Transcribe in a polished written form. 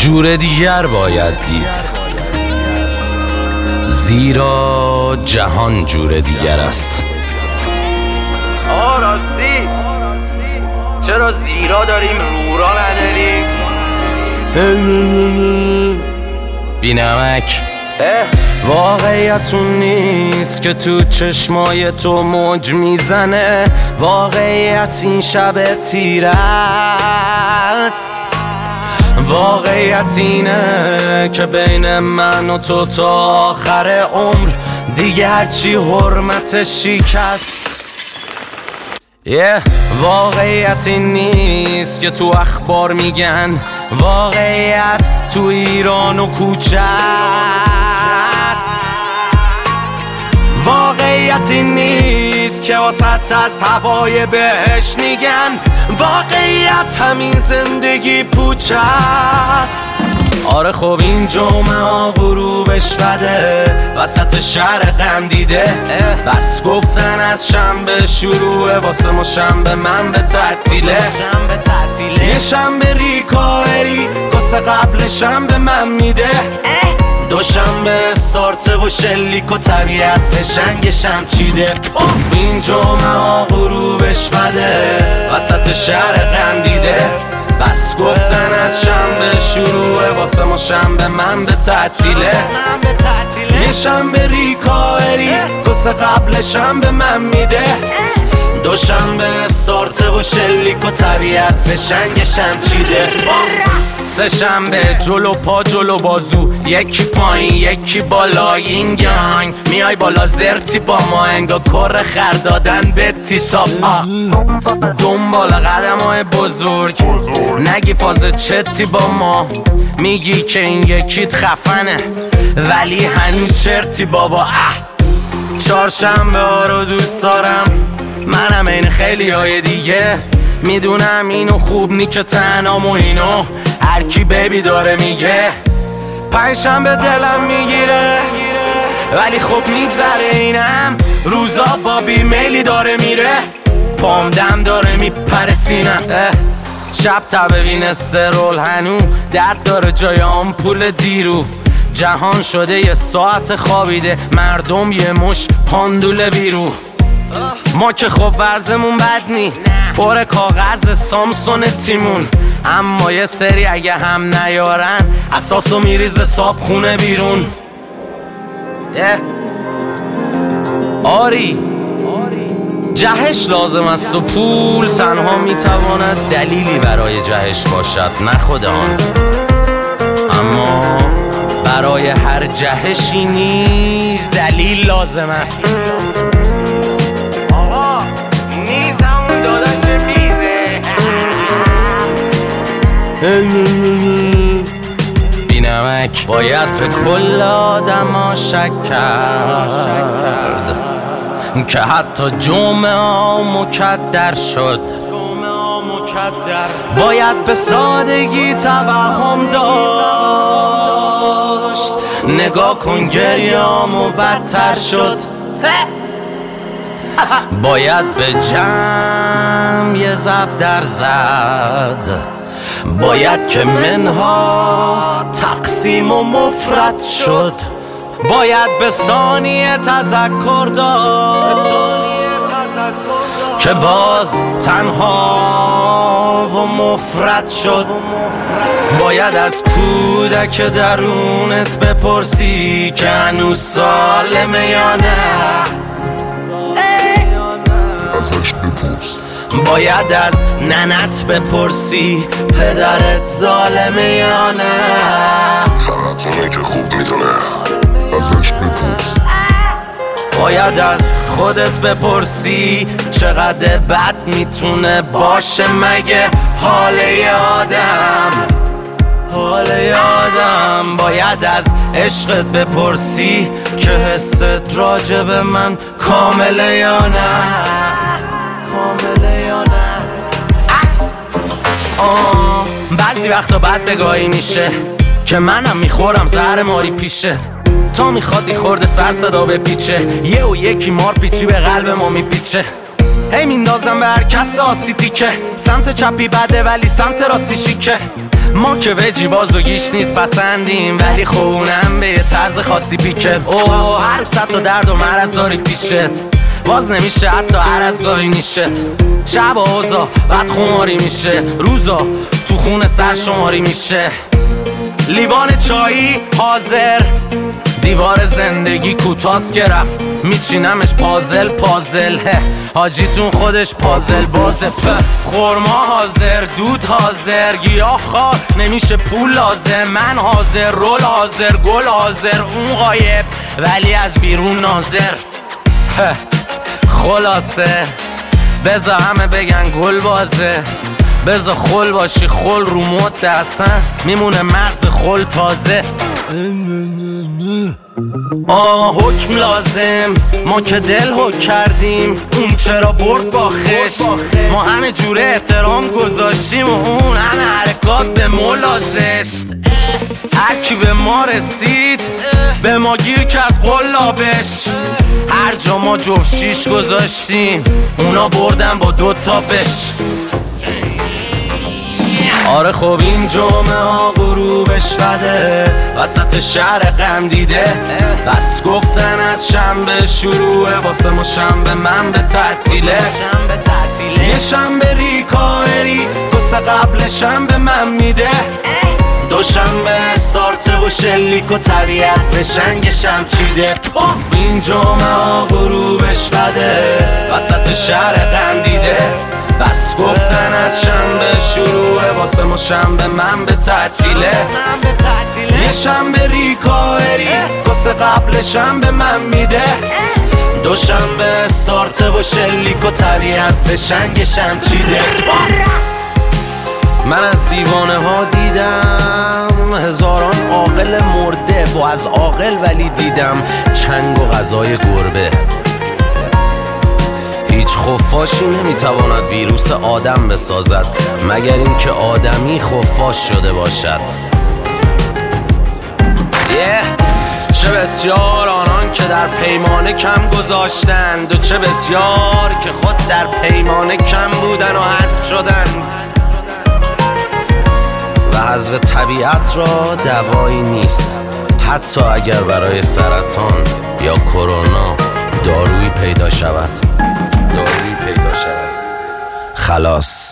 جور دیگر باید دید، زیرا جهان جور دیگر است. راستی چرا زیرا داریم رورا نداریم؟ بینمک واقعیت اون نیست که تو چشمای تو موج میزنه، واقعیت این شب تیره است. واقعیت اینه که بین من و تو تا آخر عمر دیگه هرچی حرمت شکست. واقعیت این نیست که تو اخبار میگن، واقعیت تو ایران و کوچه است. واقعیت این نیست که وسط از هوای بهش میگن، واقعیت همین زندگی پوچه است. آره خب این جمعه غروبش بده، وسط شهر غم دیده، بس گفتن از شنبه شروعه، واسه ما شنبه من به تعطیله. یه شنبه ریکاری کاسه قبل شنبه من میده، دوشنبه استارته و شلیک و طبیعت فشنگشم چیده. این جمعه غروبش بده، وسط شهر غم دیده، بس گفتن از شنبه شروعه، واسه ما شنبه من به تعطیله. یه شنبه ریکاری کاسه قبل شنبه من میده، دوشنبه استارته و شلیک و طبیعت فشنگشم چیده. سه شنبه جلو پا جلو بازو، یکی پایین یکی بالا، این گنگ میای بالا زرتی با ما، انگا کر خر دادن به تیتاپ. دنبال قدم های بزرگ نگی فاز چتی با ما، میگی که این یکیت خفنه ولی هنو چرتی بابا. چهارشنبه ها رو دوست دارم، منم این خیلی های دیگه، میدونم اینو خوب نی که تنام و اینو هر کی بیبی داره میگه. پنجشنبه دلم میگیره ولی خب میگذره، اینم روزا با بیمیلی داره میره، پام دم داره میپره سینم. شب تبه استرول هنو درد داره جای آمپول دیرو، جهان شده یه ساعت خوابیده، مردم یه مش پاندول بیرو. ما که خب وضعمون بد نی، پر کاغذ سامسون تیمون، اما یه سری اگه هم نیارن اساسو میریزه صاب خونه بیرون. آری جهش لازم است و پول تنها میتواند دلیلی برای جهش باشد، نه خود آن. اما برای هر جهشی نیز دلیل لازم است. میزم داداش میزه. بینمک باید به کل آدم شک کرد که حتی جمعه ها مکدر شد. باید به سادگی توهم داشت، نگاه کن گریه‌امو بدتر شد. باید به جمع یه ضرب در زد، باید که منها تقسیم و مفرد شد. باید به ثانیه تذکر داشت که باز تنها و مفرد شد. باید از کودک درونت بپرسی که هنوز سالمه یا نه، ازش بپرس. باید از ننت بپرسی پدرت ظالمه یا نه، فقط اونه که خوب میدونه. ازش بپرس. باید از خودت بپرسی چقدر بد میتونه باشه مگه حال آدم. باید از عشقت بپرسی که حست راجع به من کامله یا نه. بعضی وقتا بد بگاهی میشه که منم میخورم زهر ماری پیشه، تا میخواد خورده سر صدا بپیچه، یه و یکی مار پیچی به قلب ما میپیچه. هی میندازم به هر کس آسیتی که سمت چپی بده ولی سمت راستی شیکه. ما که وجی باز و گیش نیست پسندیم ولی خونم به یه طرز خاصی پیکه. اوه هر روز تا درد و مرض داری پیشت، باز نمیشه حتی هر از گاهی نیشت. شب و اوزا بعد خماری میشه، روزا تو خون سر شماری میشه. لیوان چایی حاضر، دیوار زندگی کوتاست که رفت میچینمش پازل پازل. حاجیتون خودش پازل بازه. خورما حاضر، دود حاضر، گیاه خواه نمیشه پول لازم. من حاضر، رول حاضر، گل حاضر، اون غایب ولی از بیرون ناظر. خلاصه بذار همه بگن گل بازه، بذار خل باشی خل رو مد اصلا میمونه مغز خل تازه. حکم لازم، ما که دل حک کردیم اون چرا برد با خشت. ما همه جوره احترام گذاشتیم و اون همه حرکات به مولا زشت. هرکی به ما رسید به ما گیر کرد قلابش. هر جا ما جفت شیش گذاشتیم اونا بردن با 2 تا بش. آره خب این جمعه ها غروبش بده، وسط شهر غم دیده. بس گفتن از شنبه شروعه، واسه ما شنبه من به تعطیله. یه شنبه ریکایری کسه قبل شنبه من میده. دوشنبه استارته و شلیک و طبیعت فشنگشم چیده. این جمعه ها غروبش بده، وسط شهر غم دیده. بس گفتن از شنبه شروعه، واسه ما شنبه من به تعطیله. یه شنبه ریکایری کسه قبل شنبه من میده. دوشنبه استارته و شلیک و طبیعت فشنگشم چیده. من از دیوانه ها دیدم هزاران عاقل مرده، با از عاقل ولی دیدم چنگ و غذای گربه. هیچ خفاشی نمیتواند ویروس آدم بسازد مگر اینکه آدمی خفاش شده باشد. چه بسیار آنان که در پیمانه کم گذاشتند و چه بسیار که خود در پیمانه کم بودن و حذف شدند. و حذف طبیعت را دوایی نیست، حتی اگر برای سرطان یا کرونا دارویی پیدا شود. خلاص.